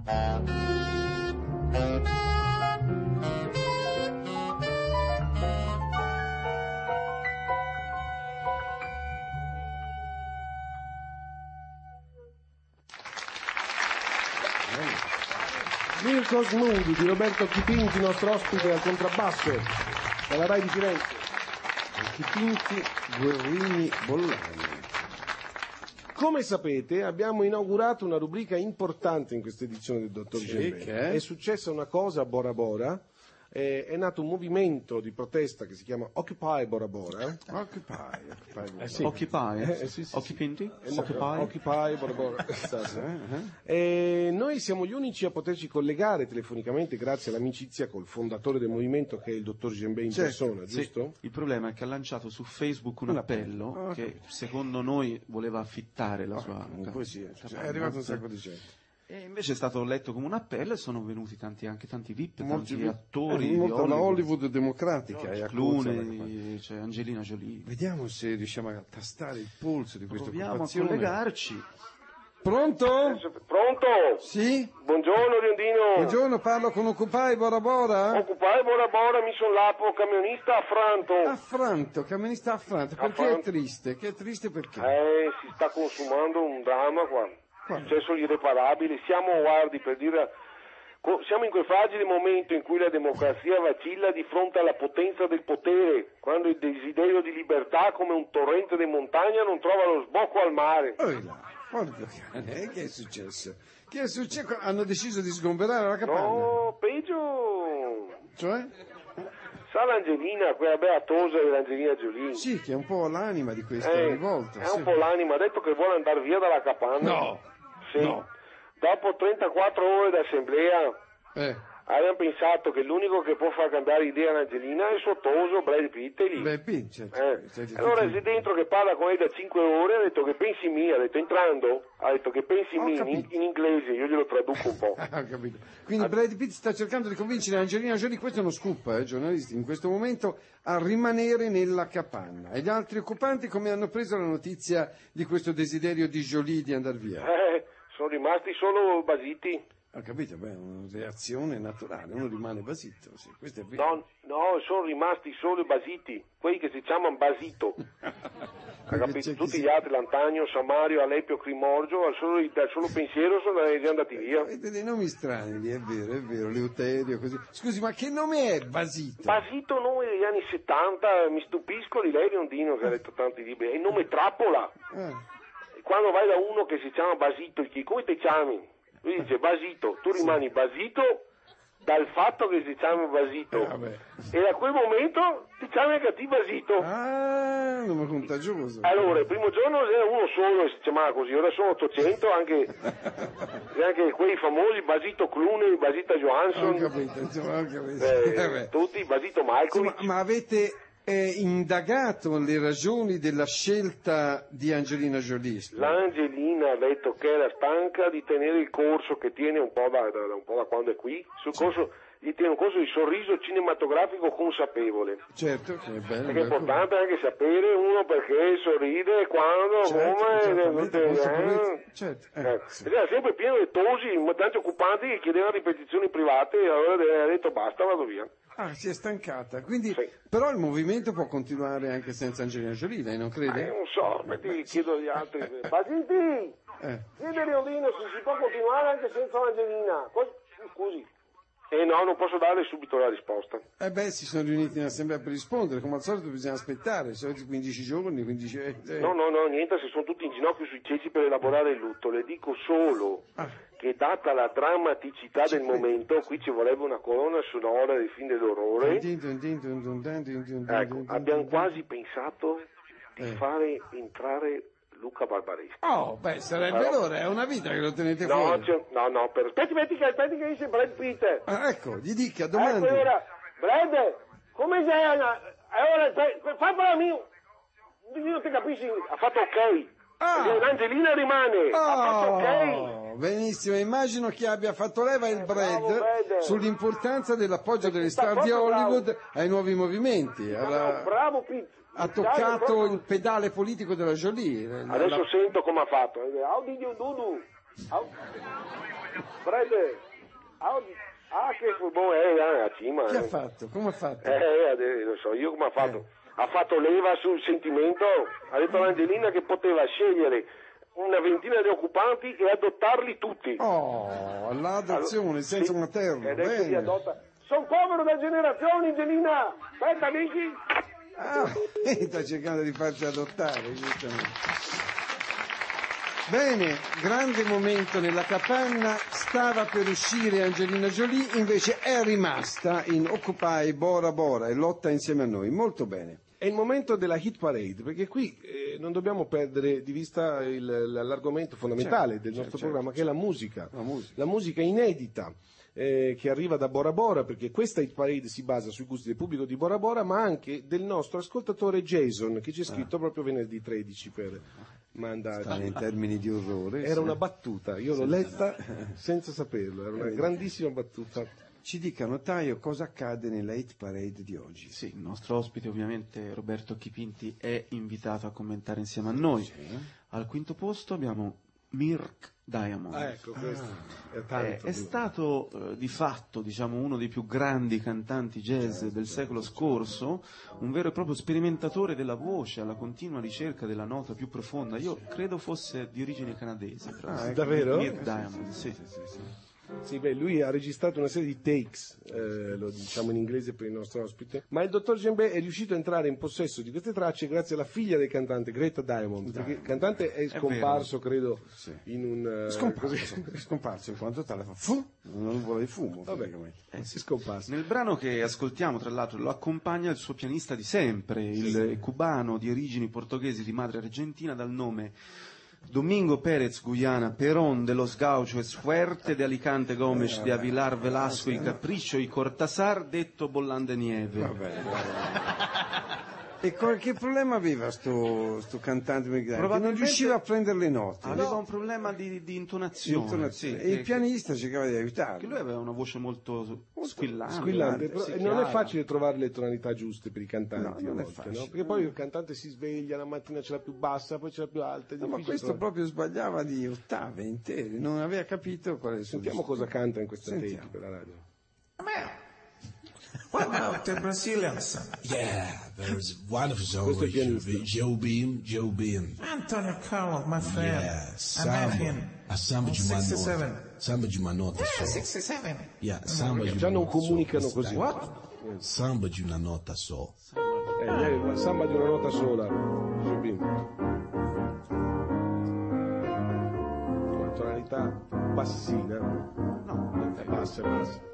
Speaker 4: Mirko Smunghi di Roberto Chipinti, nostro ospite al contrabbasso dalla Rai di Firenze.
Speaker 1: Chipinti, Guerrini, Bollani.
Speaker 4: Come sapete abbiamo inaugurato una rubrica importante in questa edizione del Dottor
Speaker 1: Sì,
Speaker 4: Gembè.
Speaker 1: che è?
Speaker 4: È successa una cosa a Bora Bora, eh, è nato un movimento di protesta che si chiama Occupy Bora Bora.
Speaker 1: Occupy, Occupy.
Speaker 4: Eh sì.
Speaker 5: Occupy?
Speaker 4: Eh, eh, sì, sì,
Speaker 5: Occupinti?
Speaker 4: Eh, no,
Speaker 5: Occupy?
Speaker 4: Occupy Bora Bora. E noi siamo gli unici a poterci collegare telefonicamente grazie all'amicizia col fondatore del movimento che è il Dottor Gembè in
Speaker 1: Certo,
Speaker 4: persona,
Speaker 5: Sì,
Speaker 4: giusto?
Speaker 5: il problema è che ha lanciato su Facebook un
Speaker 1: Un
Speaker 5: appello
Speaker 1: appello. Ah,
Speaker 5: che
Speaker 1: capito.
Speaker 5: secondo noi voleva affittare la sua
Speaker 1: Comunque sì,
Speaker 5: capanna.
Speaker 1: è arrivato un sacco di gente.
Speaker 5: E invece è stato letto come un appello e sono venuti tanti, anche tanti V I P, tanti
Speaker 1: Molti-
Speaker 5: attori
Speaker 1: eh,
Speaker 5: di
Speaker 1: molto la
Speaker 5: Hollywood.
Speaker 1: Hollywood democratica è
Speaker 5: George
Speaker 1: accorsa alla campagna.
Speaker 5: Clooney, c'è Angelina Jolie.
Speaker 1: Vediamo se riusciamo a tastare il polso di questa
Speaker 5: Proviamo a
Speaker 1: occupazione.
Speaker 5: collegarci.
Speaker 1: Pronto?
Speaker 8: Pronto?
Speaker 1: Sì?
Speaker 8: Buongiorno Riondino.
Speaker 1: Buongiorno, parlo con Occupy Bora Bora?
Speaker 8: Occupai Bora Bora, mi sono lapo, camionista affranto.
Speaker 1: Affranto, camionista affranto. Perché è
Speaker 8: Affranto.
Speaker 1: triste? Che è triste perché?
Speaker 8: Eh, si sta consumando un dramma qua.
Speaker 1: Quale?
Speaker 8: Successo irreparabile. Siamo, guardi, per dire, co- siamo in quel fragile momento in cui la democrazia vacilla di fronte alla potenza del potere, quando il desiderio di libertà, come un torrente di montagna, non trova lo sbocco al mare.
Speaker 1: Oh là, porco cane, eh, che è successo? Che è successo? Hanno deciso di sgomberare la capanna?
Speaker 8: No, peggio.
Speaker 1: Cioè?
Speaker 8: Sa l'Angelina, quella beatosa dell'Angelina Jolie?
Speaker 1: Sì, che è un po' l'anima di questa
Speaker 8: Eh,
Speaker 1: rivolta.
Speaker 8: è
Speaker 1: sì.
Speaker 8: un po' l'anima, ha detto che vuole andare via dalla capanna.
Speaker 1: No,
Speaker 8: Sì.
Speaker 1: no.
Speaker 8: Dopo trentaquattro ore d'assemblea
Speaker 1: Eh,
Speaker 8: abbiamo pensato che l'unico che può far cambiare idea all'Angelina è il suo toso Brad Pitt è lì.
Speaker 1: beh, P, certo.
Speaker 8: Eh.
Speaker 1: Certo,
Speaker 8: Allora
Speaker 1: tutti-
Speaker 8: sei dentro che parla con lei da cinque ore, ha detto che pensi mi, ha detto entrando, ha detto che pensi
Speaker 1: Ho
Speaker 8: mi in,
Speaker 1: capito.
Speaker 8: in inglese, io glielo traduco un po'.
Speaker 1: Ah, ho capito. Quindi Brad Pitt sta cercando di convincere Angelina Jolie, questo è uno scoop, eh, giornalisti, in questo momento, a rimanere nella capanna. E gli altri occupanti come hanno preso la notizia di questo desiderio di Jolie di andare via?
Speaker 8: Eh, sono rimasti solo basiti.
Speaker 1: Ho capito, beh, è una reazione naturale, uno rimane basito, sì, questo è vero.
Speaker 8: No, no, sono rimasti solo i basiti, quelli che si chiamano basito. Ha
Speaker 1: Perché
Speaker 8: capito?
Speaker 1: c'è chi
Speaker 8: Tutti
Speaker 1: si-
Speaker 8: gli altri, L'Antagno, Samario, Alepio, Crimorgio, al solo, dal solo pensiero sono già andati via.
Speaker 1: Avete dei nomi strani lì, è vero, è vero, Leuterio, così. Scusi, ma che nome è Basito?
Speaker 8: Basito, nome degli anni settanta, mi stupisco di lei, Riondino, che ha letto tanti libri, è il nome Trappola.
Speaker 1: Eh,
Speaker 8: Quando vai da uno che si chiama Basito, gli chiedi, come ti chiami? Lui dice Basito, tu rimani basito dal fatto che si chiama Basito.
Speaker 1: Eh, vabbè.
Speaker 8: E da quel momento ti chiami anche a te Basito.
Speaker 1: Ah, un nome contagioso.
Speaker 8: Allora, il primo giorno era uno solo e si chiamava così, ora sono ottocento, anche, e anche quei famosi Basito Clooney, Basita
Speaker 1: Ho
Speaker 8: Johansson,
Speaker 1: capito, insomma, ho capito.
Speaker 8: eh,
Speaker 1: Eh, beh.
Speaker 8: tutti, Basito Malkovic.
Speaker 1: Insomma, ma avete eh, indagato le ragioni della scelta di Angelina Jolie?
Speaker 8: L'Angelina ha detto che era stanca di tenere il corso che tiene un po' da, da- da- un po' da quando è qui, sul corso, gli tiene un corso di sorriso cinematografico consapevole.
Speaker 1: Certo, che è bello.
Speaker 8: Perché è
Speaker 1: bello.
Speaker 8: importante anche sapere uno perché sorride, quando,
Speaker 1: Certo,
Speaker 8: come,
Speaker 1: certamente,
Speaker 8: eh,
Speaker 1: consapevolezza- certo, eh,
Speaker 8: eh.
Speaker 1: sì.
Speaker 8: Ed era sempre pieno di tosi, tanti occupanti che chiedevano ripetizioni private e allora ha detto basta, vado via.
Speaker 1: Ah, si è stancata. Quindi,
Speaker 8: Sì.
Speaker 1: però il movimento può continuare anche senza Angelina Jolie, lei non
Speaker 8: Eh,
Speaker 1: crede?
Speaker 8: non so, metti, chiedo agli altri. Basiti,
Speaker 1: Eh.
Speaker 8: chiede Riondino se si può continuare anche senza l'Angelina. Cos- Scusi. Eh no, non posso dare subito la risposta.
Speaker 1: Eh beh, si sono riuniti in assemblea per rispondere, come al solito bisogna aspettare, i soliti quindici giorni, quindici... eh, eh.
Speaker 8: No, no, no, niente, se sono tutti in ginocchio sui ceci per elaborare il lutto. Le dico solo
Speaker 1: Ah.
Speaker 8: che data la drammaticità del momento, qui ci vorrebbe una colonna sonora del film dell'orrore. Ecco, abbiamo quasi pensato di
Speaker 1: Eh.
Speaker 8: fare entrare Luca Barbareschi.
Speaker 1: Oh, beh, sarebbe
Speaker 8: Allora-
Speaker 1: l'ora, è una vita che lo tenete
Speaker 8: No,
Speaker 1: fuori.
Speaker 8: c'è- no, no, per... aspetti, aspetti, che- aspetti che dice Brad Pitt.
Speaker 1: Ah, ecco, gli dica, domandi.
Speaker 8: Ecco, era, Brad, come sei? Anna? E ora, pe- pe- fai per la mia... Io non ti capisci, ha fatto ok.
Speaker 1: Ah.
Speaker 8: E L'Angelina rimane, ha fatto ok.
Speaker 1: Oh, benissimo, immagino che abbia fatto leva il
Speaker 8: bravo,
Speaker 1: Brad
Speaker 8: Brad.
Speaker 1: sull'importanza dell'appoggio delle
Speaker 8: Sta
Speaker 1: star di
Speaker 8: proprio
Speaker 1: Hollywood ai nuovi movimenti.
Speaker 8: No,
Speaker 1: Avrà-
Speaker 8: bravo Pitt.
Speaker 1: ha
Speaker 8: Dai,
Speaker 1: toccato
Speaker 8: proprio-
Speaker 1: il pedale politico della Jolie. La-
Speaker 8: Adesso
Speaker 1: la-
Speaker 8: sento come ha fatto. Eh, How did you do? do? Ah, Fred, ah, ah, che buono è, eh, a cima.
Speaker 1: Chi
Speaker 8: eh.
Speaker 1: ha fatto? Come ha fatto?
Speaker 8: Eh, eh, lo so io come ha fatto.
Speaker 1: Eh.
Speaker 8: Ha fatto leva sul sentimento, ha detto all'Angelina che poteva scegliere una ventina di occupanti e adottarli tutti.
Speaker 1: Oh, l'adozione, il senso
Speaker 8: Sì,
Speaker 1: materno,
Speaker 8: e adesso li
Speaker 1: bene.
Speaker 8: adotta. Sono povero da generazioni, Angelina. Aspetta, amici.
Speaker 1: Ah, sta cercando di farci adottare, giustamente. Bene, grande momento nella capanna, stava per uscire Angelina Jolie, invece è rimasta in Occupy Bora Bora e lotta insieme a noi, molto bene.
Speaker 4: È il momento della hit parade, perché qui eh, non dobbiamo perdere di vista il, l'argomento fondamentale
Speaker 1: Certo,
Speaker 4: del nostro
Speaker 1: certo,
Speaker 4: programma, che è la musica,
Speaker 1: La musica.
Speaker 4: la musica inedita. Eh, che arriva da Bora Bora, perché questa hit parade si basa sui gusti del pubblico di Bora Bora, ma anche del nostro ascoltatore Jason, che ci ha scritto proprio venerdì tredici per mandarci.
Speaker 1: Stare in termini di orrore.
Speaker 4: Era
Speaker 1: sì.
Speaker 4: una battuta, io l'ho letta senza saperlo, era una grandissima battuta.
Speaker 1: Ci dica, notaio, cosa accade nella hit parade di oggi?
Speaker 5: Sì, il nostro ospite ovviamente Roberto Chipinti è invitato a commentare insieme a noi. Al quinto posto abbiamo Mirk Diamond.
Speaker 4: Ah, ecco, questo è
Speaker 5: Eh,
Speaker 4: tanto.
Speaker 5: è stato eh, di fatto, diciamo, uno dei più grandi cantanti jazz del secolo scorso, un vero e proprio sperimentatore della voce, alla continua ricerca della nota più profonda. Io credo fosse di origine canadese. Però,
Speaker 1: Ah, ecco.
Speaker 4: davvero?
Speaker 5: Mirk Diamond, sì.
Speaker 4: Sì, beh, lui ha registrato una serie di takes, eh, lo diciamo in inglese per il nostro ospite, ma il dottor Djembe è riuscito a entrare in possesso di queste tracce grazie alla figlia del cantante, Greta Diamond, perché il cantante è scomparso, credo, in un... eh,
Speaker 1: Scomparso,
Speaker 4: così.
Speaker 1: è scomparso in quanto tale fa fu, una nuvola di fumo,
Speaker 4: Vabbè,
Speaker 1: praticamente.
Speaker 4: eh, si scomparso.
Speaker 5: Nel brano che ascoltiamo, tra l'altro, lo accompagna il suo pianista di sempre, il cubano di origini portoghesi di madre argentina dal nome Domingo Pérez Guyana, Perón de los Gauchos Fuerte, de Alicante Gomes, de Avilar Velasco y Capricho y Cortázar, detto Bollan de Nieve.
Speaker 1: Vabbè, e qualche problema aveva sto, sto cantante che non
Speaker 5: Probabilmente
Speaker 1: riusciva a prendere le note.
Speaker 5: Aveva un problema di, di intonazione,
Speaker 1: Intonazione.
Speaker 5: sì,
Speaker 1: e il
Speaker 5: che-
Speaker 1: pianista cercava di
Speaker 5: che
Speaker 1: aiutarlo.
Speaker 5: lui aveva una voce molto squillante.
Speaker 4: Squillante, però,
Speaker 5: sì,
Speaker 4: e non è
Speaker 5: chiara.
Speaker 4: facile trovare le tonalità giuste per i cantanti
Speaker 1: No, non
Speaker 4: a
Speaker 1: è
Speaker 4: volte,
Speaker 1: facile.
Speaker 4: no? Perché poi il cantante si sveglia, la mattina c'è la più bassa, poi c'è la più alta. È
Speaker 1: No, ma
Speaker 4: difficile
Speaker 1: questo
Speaker 4: trovare-
Speaker 1: proprio sbagliava di ottave intere, non aveva capito qual è il suo
Speaker 4: Sentiamo
Speaker 1: destino.
Speaker 4: cosa canta in questa
Speaker 1: Sentiamo.
Speaker 4: tape per la radio.
Speaker 9: What about the Brazilians?
Speaker 7: Yeah, there's wonderful song
Speaker 4: Questo è
Speaker 7: with Joe
Speaker 4: pianista.
Speaker 7: Beam, Joe Beam, Joe Beam.
Speaker 9: Antonio Carlos, my friend.
Speaker 7: Yeah,
Speaker 9: I met
Speaker 7: samba,
Speaker 9: him
Speaker 7: a samba
Speaker 9: on
Speaker 7: de uma
Speaker 9: sixty-seven.
Speaker 7: nota, samba de uma nota
Speaker 9: Yeah,
Speaker 7: só.
Speaker 9: sixty-seven.
Speaker 7: Yeah, samba de
Speaker 4: Già
Speaker 7: uma
Speaker 4: non
Speaker 7: nota só.
Speaker 4: comunicano
Speaker 7: Questo
Speaker 4: così.
Speaker 7: dai. Samba di una nota só.
Speaker 4: Eh, lei la samba di una nota sola. Jobim. Una tonalità bassina. No, è bassa, è bassa.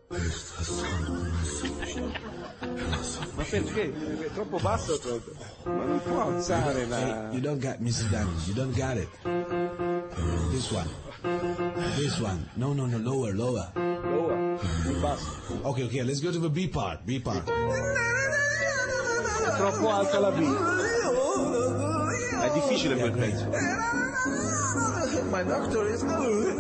Speaker 5: Ma perché?
Speaker 4: È troppo bassa la tonalità.
Speaker 1: Ma non può alzare la...
Speaker 7: Hey, you don't got mister Diamond, you don't got it. This one. This one. No, no, no, lower, lower.
Speaker 4: Lower, più bassa.
Speaker 7: Okay, okay, let's go to the B part, B part.
Speaker 4: È troppo alta la B.
Speaker 5: È difficile quel pezzo.
Speaker 9: My doctor is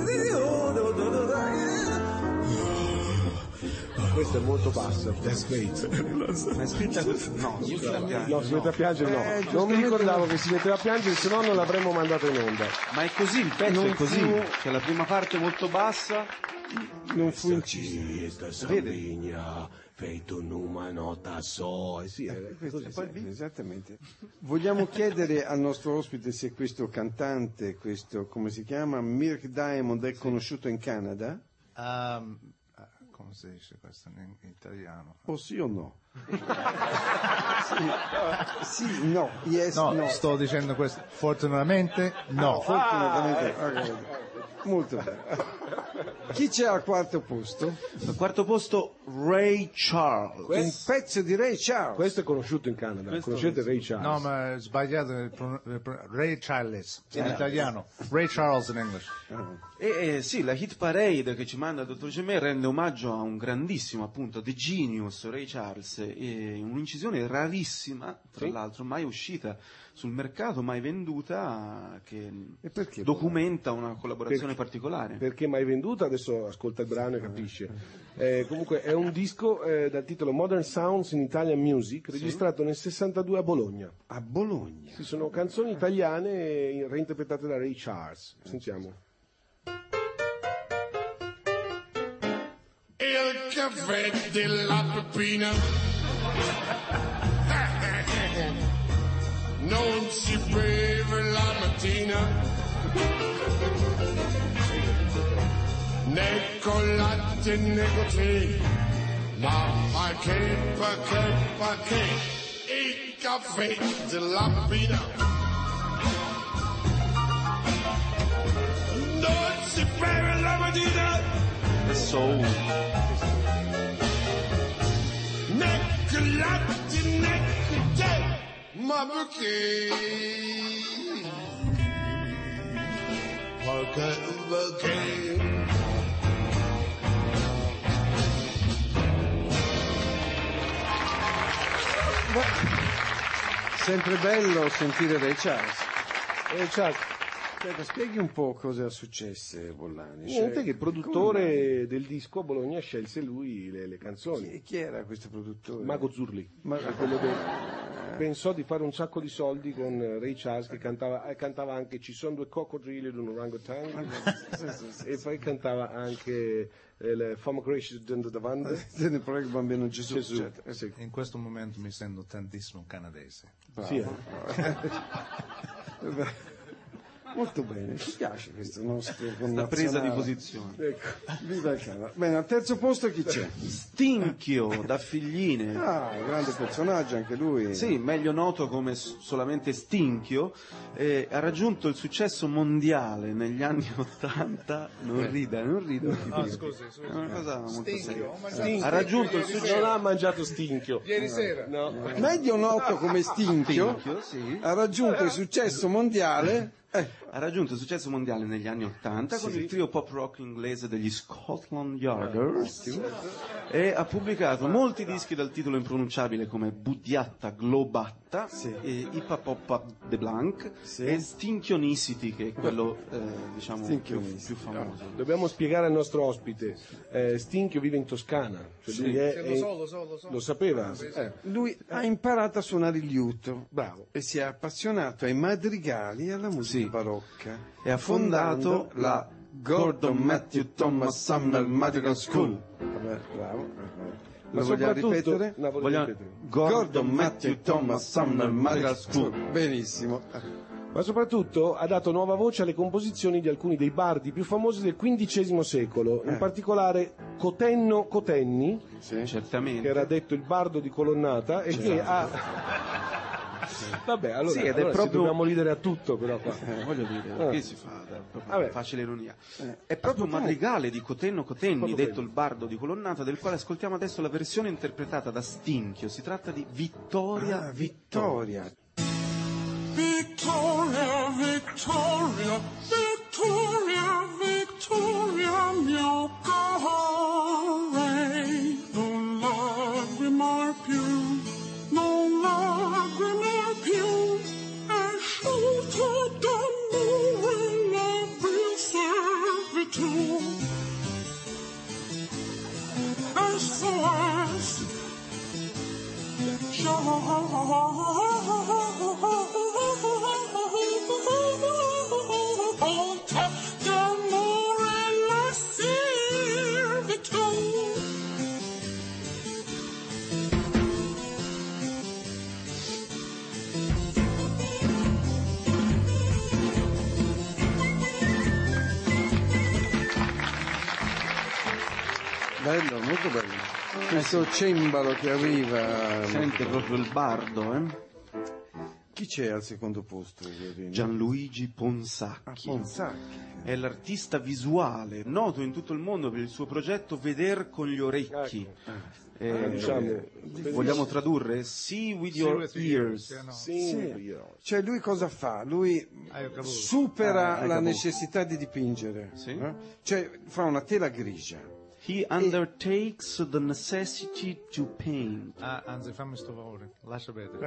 Speaker 4: Questa è molto bassa.
Speaker 7: That's great.
Speaker 5: Ma è scritta così? No, io la piango.
Speaker 4: No, si mette a piangere no.
Speaker 1: Eh,
Speaker 4: Non mi
Speaker 1: giustamente
Speaker 4: ricordavo che si metteva a piangere, se no non l'avremmo mandato in onda.
Speaker 5: Ma è così, il pezzo
Speaker 1: Non
Speaker 5: è così,
Speaker 1: fu-
Speaker 5: che la prima parte è molto bassa.
Speaker 1: non fu inciso.
Speaker 4: Questa sambigna, feito numa nota so. Eh sì, è
Speaker 1: Questo,
Speaker 4: così.
Speaker 1: sì, esattamente. Vogliamo chiedere al nostro ospite se questo cantante, questo come si chiama, Mirk Diamond, è conosciuto in Canada?
Speaker 6: Um, ah, come si dice questo in, in italiano?
Speaker 1: O sì o no? sì, sì, no, yes,
Speaker 6: No,
Speaker 1: no.
Speaker 6: sto dicendo questo. Fortunatamente no.
Speaker 1: Fortunatamente. ok. Molto bene. Chi c'è al quarto posto?
Speaker 5: Al quarto posto Ray Charles.
Speaker 1: Un pezzo di Ray Charles.
Speaker 4: Questo è conosciuto in Canada.
Speaker 5: Questo-
Speaker 4: Conoscete Ray Charles?
Speaker 6: No, ma è sbagliato il pron- il pron- Ray Charles in italiano. Ray Charles in English.
Speaker 5: E eh, sì, la hit parade che ci manda il dottor Gemè rende omaggio a un grandissimo, appunto, The Genius, Ray Charles, e un'incisione rarissima, tra l'altro, mai uscita sul mercato, mai venduta, che
Speaker 1: E perché?
Speaker 5: documenta una collaborazione
Speaker 4: Perché-
Speaker 5: particolare.
Speaker 4: Perché mai venduta? Adesso ascolta il brano e capisce. Eh, comunque è un disco eh, dal titolo Modern Sounds in Italian Music, registrato nel sessantadue a Bologna.
Speaker 1: A Bologna.
Speaker 4: Ci sono canzoni italiane reinterpretate da Ray Charles. Sentiamo.
Speaker 10: il caffè della Peppina. Non si beve la mattina, né con latte né con tè, ma perché, perché, perché il caffè della Peppina. Non si beve la mattina,
Speaker 5: Soul.
Speaker 10: né con latte né con tè, ma perché? Perché, perché?
Speaker 1: Sempre bello sentire Ray Charles.
Speaker 4: Ray Charles.
Speaker 1: Aspetta, spieghi un po' cosa è successo, Bollani.
Speaker 4: Niente,
Speaker 1: Cioè,
Speaker 4: che il produttore del disco a Bologna scelse lui le, le canzoni.
Speaker 1: Chi, chi era questo produttore?
Speaker 4: Mago Zurli.
Speaker 1: Ma-
Speaker 4: Quello del- pensò di fare un sacco di soldi con Ray Charles che cantava, eh, cantava anche Ci sono due coccodrilli ed un orangotango e poi cantava anche eh, le Fama Gracious dentro davanti.
Speaker 1: Se ne prego, bambino Gesù.
Speaker 4: Gesù.
Speaker 1: certo. Eh,
Speaker 4: Sì.
Speaker 6: In questo momento mi sento tantissimo canadese.
Speaker 1: bravo.
Speaker 4: Sì, eh.
Speaker 1: Molto bene, ci piace questo nostro
Speaker 5: La presa di
Speaker 1: connazionale.
Speaker 5: posizione.
Speaker 1: Ecco, viva il Canada. Bene, al terzo posto chi c'è?
Speaker 5: Stinchio da Figline.
Speaker 1: Ah, un grande personaggio anche lui.
Speaker 5: Sì, meglio noto come s- solamente Stinchio, eh, ha raggiunto il successo mondiale negli anni Ottanta. Non rida, non rida.
Speaker 6: No, scusi, scusi.
Speaker 5: È una cosa molto
Speaker 6: Stinchio,
Speaker 5: seria.
Speaker 6: ho mangiato
Speaker 5: Ha raggiunto il
Speaker 6: ieri
Speaker 5: successo.
Speaker 4: Non ha mangiato stinchio.
Speaker 6: Ieri sera.
Speaker 4: No.
Speaker 1: Meglio noto come Stinchio,
Speaker 5: Stinchio, sì.
Speaker 1: ha raggiunto il successo mondiale. Eh,
Speaker 5: Ha raggiunto il successo mondiale negli anni Ottanta con il trio pop rock inglese degli Scotland Yarders e ha pubblicato molti dischi dal titolo impronunciabile come Budiatta Globatta, e Ipa Poppa de Blanc e Stinchionicity, che è quello eh, diciamo più,
Speaker 1: Stinchionicity.
Speaker 5: più famoso.
Speaker 4: Dobbiamo spiegare al nostro ospite. Eh, Stinchio vive in Toscana. Cioè lui è-
Speaker 6: Sì, lo
Speaker 4: è-
Speaker 6: so, lo so, lo so.
Speaker 4: lo sapeva?
Speaker 1: eh, lui ha imparato a suonare il liuto.
Speaker 4: Bravo.
Speaker 1: E si è appassionato ai madrigali e alla musica
Speaker 5: Sì.
Speaker 1: barocca.
Speaker 5: E ha fondato la Gordon Matthew Thomas Sumner Madrigal School.
Speaker 1: Vabbè, bravo.
Speaker 4: Ma
Speaker 1: Lo vogliamo
Speaker 4: soprattutto-
Speaker 1: ripetere?
Speaker 4: No, voglio
Speaker 5: Vogliamo-
Speaker 4: ripetere.
Speaker 5: Gordon Matthew Thomas Sumner Madrigal School.
Speaker 1: Benissimo.
Speaker 4: Ma soprattutto ha dato nuova voce alle composizioni di alcuni dei bardi più famosi del quindicesimo secolo, in particolare Cotenno Cotenni,
Speaker 5: Certamente.
Speaker 4: che era detto il bardo di Colonnata, e che ha... Vabbè, allora,
Speaker 5: Sì, ed è
Speaker 4: allora
Speaker 5: proprio-
Speaker 4: ci dobbiamo ridere a tutto, però qua.
Speaker 5: Eh, voglio dire, che si fa? È proprio
Speaker 4: Vabbè.
Speaker 5: facile ironia. È proprio un madrigale di Cotenno Cotenni,
Speaker 4: Proprio
Speaker 5: detto
Speaker 4: quello.
Speaker 5: il bardo di Colonnata, del quale ascoltiamo adesso la versione interpretata da Stinchio. Si tratta di Vittoria
Speaker 1: Ah, Vittoria.
Speaker 10: Victoria, Victoria, Victoria, Victoria, mio cuore, non lagrimar più, non lagrimar più, asciutto d'amore la vil servitù. S O S, sciolta d'amore la servitù.
Speaker 1: Bello, molto bello. Questo cembalo che arriva.
Speaker 5: Sente proprio il bardo, eh?
Speaker 1: Chi c'è al secondo posto? Violino?
Speaker 5: Gianluigi
Speaker 1: Ah,
Speaker 5: Ponsacchi.
Speaker 1: Ponsacchi.
Speaker 5: È l'artista visuale, noto in tutto il mondo per il suo progetto Veder con gli orecchi. Eh,
Speaker 4: Ah, diciamo,
Speaker 5: vogliamo tradurre? See with
Speaker 6: See
Speaker 5: your
Speaker 6: with your
Speaker 5: ears.
Speaker 6: ears, yeah, no.
Speaker 4: Sì,
Speaker 1: Sì.
Speaker 4: io-
Speaker 1: Cioè lui cosa fa? Lui
Speaker 6: Ah, io capisco.
Speaker 1: supera
Speaker 5: Ah, hai
Speaker 1: la
Speaker 5: capito.
Speaker 1: necessità di dipingere.
Speaker 5: Sì.
Speaker 1: eh? Cioè fa una tela grigia.
Speaker 5: He undertakes the necessity to paint.
Speaker 6: Ah, anzi, fammi sto favore, lascia perdere.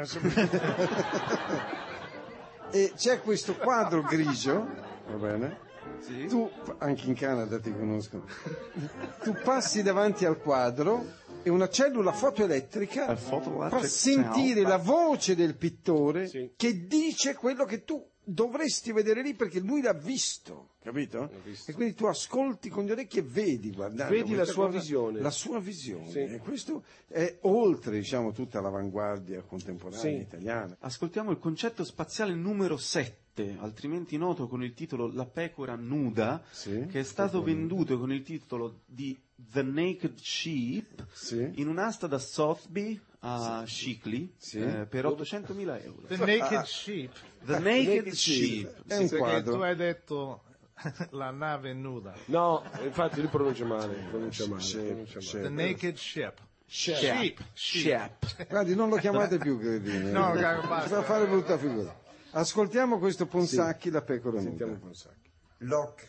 Speaker 1: E c'è questo quadro grigio, va bene?
Speaker 5: Sì.
Speaker 1: Tu, anche in Canada ti conoscono, tu passi davanti al quadro e una cellula fotoelettrica
Speaker 5: A photoelectric
Speaker 1: fa sentire
Speaker 5: sound.
Speaker 1: la voce del pittore
Speaker 4: Sì.
Speaker 1: che dice quello che tu dovresti vedere lì perché lui l'ha visto, capito?
Speaker 4: visto.
Speaker 1: E quindi tu ascolti con gli orecchi e vedi, guardando
Speaker 4: Vedi la
Speaker 1: questa
Speaker 4: sua
Speaker 1: cosa,
Speaker 4: visione.
Speaker 1: la sua visione.
Speaker 4: Sì.
Speaker 1: E questo è oltre, diciamo, tutta l'avanguardia contemporanea
Speaker 4: Sì.
Speaker 1: italiana.
Speaker 5: Ascoltiamo il concetto spaziale numero sette, altrimenti noto con il titolo La pecora nuda,
Speaker 1: Sì.
Speaker 5: che è stato venduto con il titolo di The Naked Sheep
Speaker 1: Sì.
Speaker 5: in un'asta da Sotheby a Shickley
Speaker 1: Sì.
Speaker 5: eh, per ottocentomila euro.
Speaker 6: The Naked Sheep.
Speaker 5: The Naked,
Speaker 1: Naked
Speaker 5: Sheep.
Speaker 1: Sheep. È un
Speaker 6: Perché
Speaker 1: quadro.
Speaker 6: tu hai detto la nave nuda.
Speaker 4: No, infatti lui pronuncia male, pronuncia male.
Speaker 1: Sì,
Speaker 4: pronuncia
Speaker 1: sì.
Speaker 4: male.
Speaker 6: The Naked Ship.
Speaker 5: Sheep. Sheep.
Speaker 1: Guardi, non lo chiamate più Gredini.
Speaker 6: No,
Speaker 1: eh.
Speaker 6: basta.
Speaker 1: Si fa fare brutta figura. Ascoltiamo questo Ponsacchi, La pecora nuda.
Speaker 4: Sentiamo un po' sacchi.
Speaker 11: Look,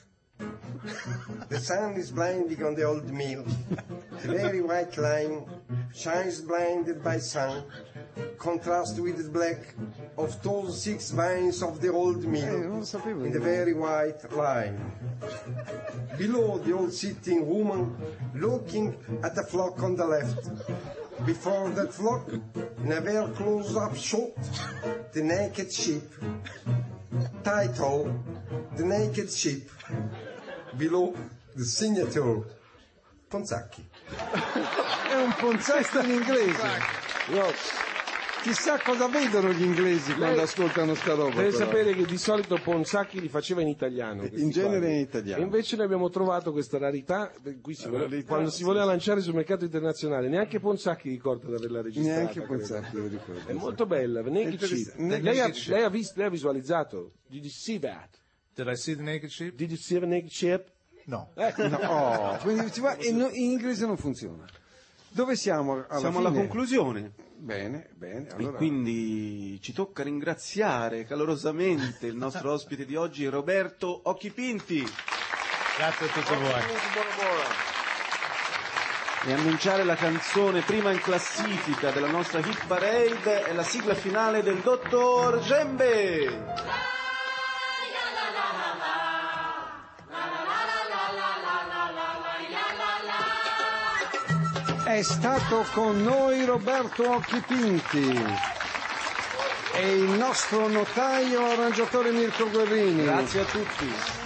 Speaker 11: the sun is blinding on the old mill. The very white line shines blinded by sun, contrast with the black of those six vines of the old
Speaker 1: Eh,
Speaker 11: mill
Speaker 1: non lo sapevo.
Speaker 11: in the very white line. Below the old sitting woman, looking at the flock on the left. Before that flock, in a very close-up shot, the naked sheep. Title, The Naked Sheep. Below, the signature, Ponsacchi.
Speaker 1: È un Ponsacchi in inglese.
Speaker 4: No,
Speaker 1: Chissà cosa vedono gli inglesi quando
Speaker 4: Lei-
Speaker 1: ascoltano sta roba.
Speaker 4: deve
Speaker 1: però.
Speaker 4: sapere che di solito Ponsacchi li faceva in italiano. questi
Speaker 1: In genere
Speaker 4: quadri.
Speaker 1: in italiano.
Speaker 4: E invece noi abbiamo trovato questa rarità, per cui si
Speaker 1: La
Speaker 4: voleva-
Speaker 1: rarità,
Speaker 4: quando si
Speaker 1: sì,
Speaker 4: voleva
Speaker 1: sì.
Speaker 4: lanciare sul mercato internazionale, neanche Ponsacchi ricorda di averla registrata.
Speaker 1: Neanche
Speaker 4: credo.
Speaker 1: Ponsacchi lo ricordo.
Speaker 4: È molto bella, Naked
Speaker 1: Interess-
Speaker 4: Sheep.
Speaker 1: Naked
Speaker 4: Lei, ha,
Speaker 6: Sheep.
Speaker 4: lei ha visto, lei ha visualizzato? Did you see that?
Speaker 6: Did I see the Naked Sheep?
Speaker 4: Did you see the Naked Sheep?
Speaker 6: No.
Speaker 4: Ecco.
Speaker 1: No, oh, quindi si va- e no- in inglese non funziona. Dove siamo? Alla
Speaker 5: Siamo alla
Speaker 1: fine?
Speaker 5: conclusione.
Speaker 1: Bene, bene.
Speaker 5: E
Speaker 1: Allora,
Speaker 5: quindi ci tocca ringraziare calorosamente il nostro ospite di oggi, Roberto Occhipinti,
Speaker 6: Grazie a tutti voi.
Speaker 5: e annunciare la canzone prima in classifica della nostra hit parade e la sigla finale del Dottor Djembe.
Speaker 1: è stato con noi Roberto Occhipinti e il nostro notaio arrangiatore Mirko Guerrini.
Speaker 5: Grazie a tutti.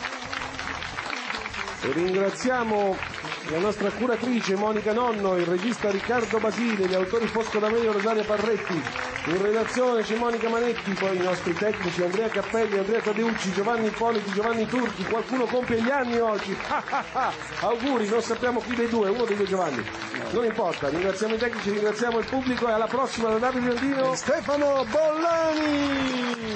Speaker 4: E ringraziamo la nostra curatrice Monica Nonno, il regista Riccardo Basile, gli autori Fosco D'Amelio e Rosaria Parretti. In redazione c'è Monica Manetti, poi i nostri tecnici Andrea Cappelli, Andrea Tadeucci, Giovanni Ippoliti, Giovanni Turchi. Qualcuno compie gli anni oggi. Ah, ah, ah. Auguri, non sappiamo chi dei due, uno dei due Giovanni. Non importa, ringraziamo i tecnici, ringraziamo il pubblico e alla prossima da Davide Andino
Speaker 1: e Stefano Bollani.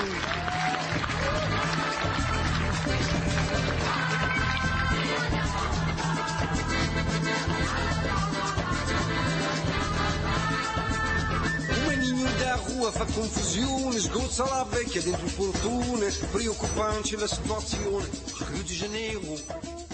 Speaker 12: Rua fa confusione, sgozza la vecchia dentro il portone, preoccupante la situazione, Rio de Janeiro